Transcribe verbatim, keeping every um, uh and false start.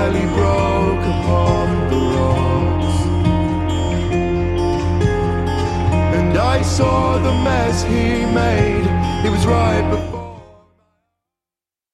nearly broke upon the rocks. And I saw the mess he made. It was right before